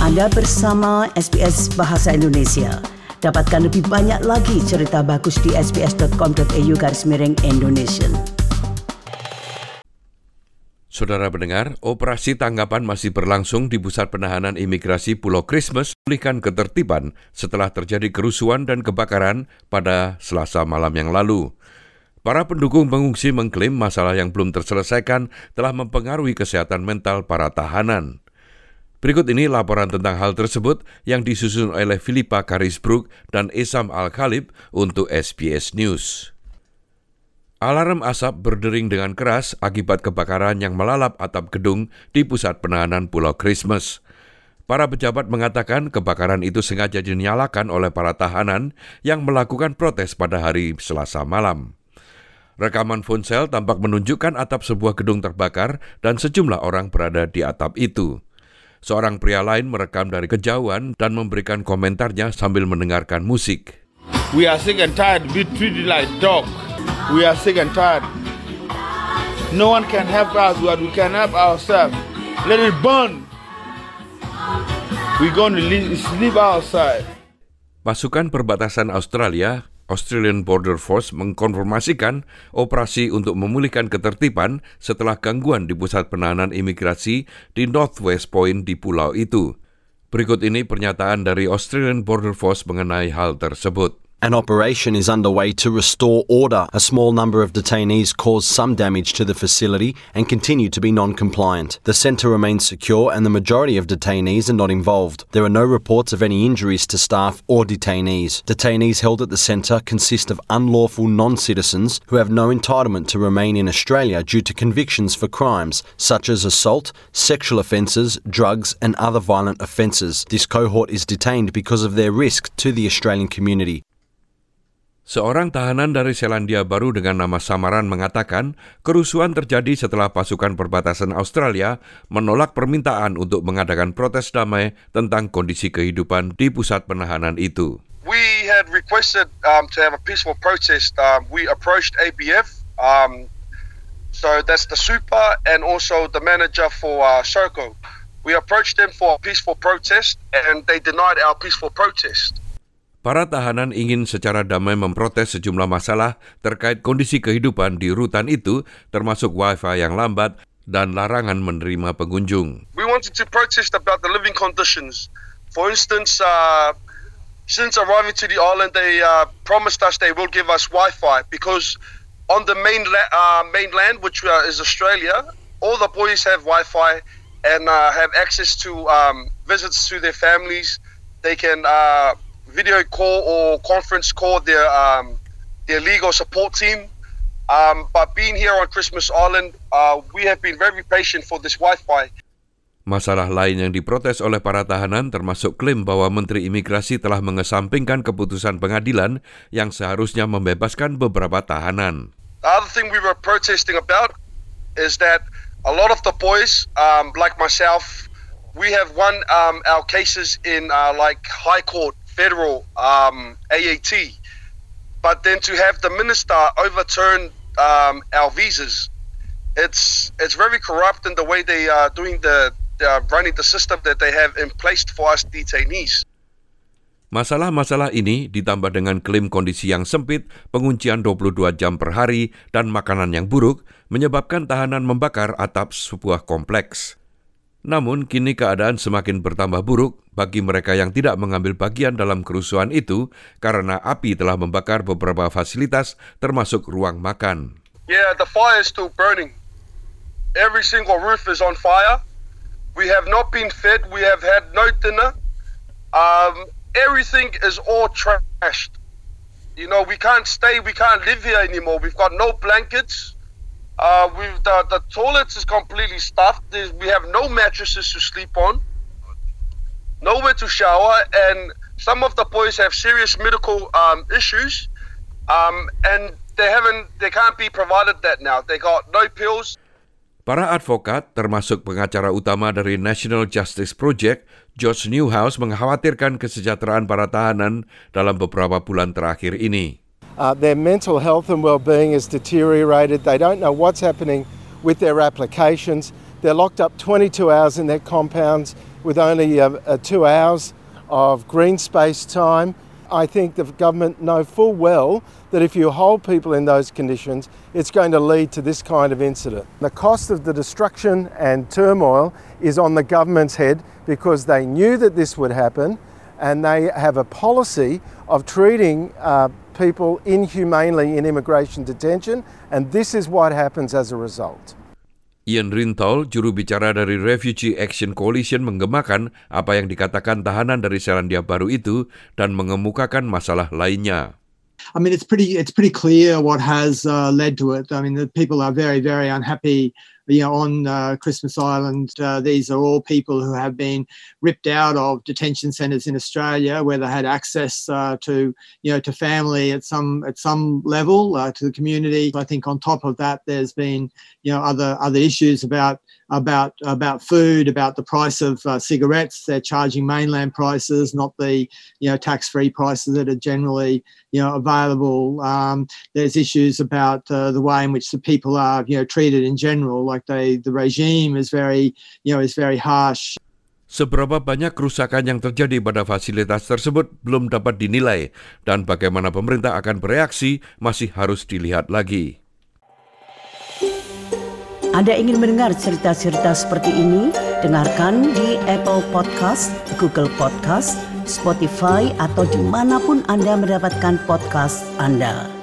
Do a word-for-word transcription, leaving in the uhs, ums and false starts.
Anda bersama S B S Bahasa Indonesia. Dapatkan lebih banyak lagi cerita bagus di sbs.com.au garis miring Indonesia. Saudara pendengar, operasi tangkapan masih berlangsung di pusat penahanan imigrasi Pulau Christmas memulihkan ketertiban setelah terjadi kerusuhan dan kebakaran pada Selasa malam yang lalu. Para pendukung pengungsi mengklaim masalah yang belum terselesaikan telah mempengaruhi kesehatan mental para tahanan. Berikut ini laporan tentang hal tersebut yang disusun oleh Philippa Carisbrook dan Esam Al-Khalib untuk S B S News. Alarm asap berdering dengan keras akibat kebakaran yang melalap atap gedung di pusat penahanan Pulau Christmas. Para pejabat mengatakan kebakaran itu sengaja dinyalakan oleh para tahanan yang melakukan protes pada hari Selasa malam. Rekaman ponsel tampak menunjukkan atap sebuah gedung terbakar dan sejumlah orang berada di atap itu. Seorang pria lain merekam dari kejauhan dan memberikan komentarnya sambil mendengarkan musik. We are sick and tired to be treated like dog. We are sick and tired. No one can help us, but we can help ourselves. Let it burn. We're going to sleep outside. Pasukan perbatasan Australia, Australian Border Force mengkonfirmasikan operasi untuk memulihkan ketertiban setelah gangguan di pusat penahanan imigrasi di North West Point di pulau itu. Berikut ini pernyataan dari Australian Border Force mengenai hal tersebut. An operation is underway to restore order. A small number of detainees caused some damage to the facility and continue to be non-compliant. The centre remains secure and the majority of detainees are not involved. There are no reports of any injuries to staff or detainees. Detainees held at the centre consist of unlawful non-citizens who have no entitlement to remain in Australia due to convictions for crimes such as assault, sexual offences, drugs and other violent offences. This cohort is detained because of their risk to the Australian community. Seorang tahanan dari Selandia Baru dengan nama samaran mengatakan kerusuhan terjadi setelah pasukan perbatasan Australia menolak permintaan untuk mengadakan protes damai tentang kondisi kehidupan di pusat penahanan itu. We had requested um, to have a peaceful protest. Um, we approached A B F, um, so that's the super and also the manager for uh, Serco. We approached them for a peaceful protest and they denied our peaceful protest. Para tahanan ingin secara damai memprotes sejumlah masalah terkait kondisi kehidupan di rutan itu, termasuk wifi yang lambat dan larangan menerima pengunjung. We wanted to protest about the living conditions. For instance, uh, since arriving to the island, they uh, promised us they will give us Wi-Fi because on the mainla- uh, mainland, which uh, is Australia, all the boys have Wi-Fi and uh, have access to um, visits to their families. They can uh, video call or conference call their um, their legal support team. Um, but being here on Christmas Island, uh, we have been very patient for this Wi-Fi. Masalah lain yang diprotes oleh para tahanan termasuk klaim bahwa Menteri Imigrasi telah mengesampingkan keputusan pengadilan yang seharusnya membebaskan beberapa tahanan. The other thing we were protesting about is that a lot of the boys, um, like myself, we have won um, our cases in uh, like High Court, Federal, um, A A T, but then to have the minister overturn um, our visas, it's it's very corrupt in the way they are doing the uh, running the system that they have in place for us detainees. Masalah-masalah ini ditambah dengan klaim kondisi yang sempit, penguncian dua puluh dua jam per hari, dan makanan yang buruk, menyebabkan tahanan membakar atap sebuah kompleks. Namun, kini keadaan semakin bertambah buruk bagi mereka yang tidak mengambil bagian dalam kerusuhan itu karena api telah membakar beberapa fasilitas termasuk ruang makan. Yeah, the fire is still burning. Every single roof is on fire. We have not been fed. We have had no dinner. Um, everything is all trashed. You know, we can't stay, we can't live here anymore. We've got no blankets. Uh, we've the, the toilets is completely stuffed. There's, we have no mattresses to sleep on, nowhere to shower, and some of the boys have serious medical um, issues, um, and they haven't, they can't be provided that now. They got no pills. Para advokat, termasuk pengacara utama dari National Justice Project, George Newhouse, mengkhawatirkan kesejahteraan para tahanan dalam beberapa bulan terakhir ini. Uh, their mental health and well-being is deteriorated. They don't know what's happening with their applications. They're locked up twenty-two hours in their compounds with only uh, uh, two hours of green space time. I think the government know full well that if you hold people in those conditions, it's going to lead to this kind of incident. The cost of the destruction and turmoil is on the government's head because they knew that this would happen, and they have a policy of treating uh, people inhumanely in immigration detention, and this is what happens as a result. Ian Rintoul, juru bicara dari Refugee Action Coalition, menggemakan apa yang dikatakan tahanan dari Selandia Baru itu dan mengemukakan masalah lainnya. I mean, it's pretty it's pretty clear what has uh, led to it. I mean, the people are very, very unhappy, you know, on uh, Christmas Island. Uh, these are all people who have been ripped out of detention centres in Australia, where they had access uh, to, you know, to family at some at some level, uh, to the community. I think on top of that, there's been, you know, other other issues about about about food, about the price of uh, cigarettes. They're charging mainland prices, not the, you know, tax-free prices that are generally, you know, available. Um, there's issues about uh, the way in which the people are, you know, treated in general. Like they, the regime is very, you know, is very harsh. Seberapa banyak kerusakan yang terjadi pada fasilitas tersebut belum dapat dinilai, dan bagaimana pemerintah akan bereaksi masih harus dilihat lagi. Anda ingin mendengar cerita-cerita seperti ini? Dengarkan di Apple Podcast, Google Podcast, Spotify, atau dimanapun Anda mendapatkan podcast Anda.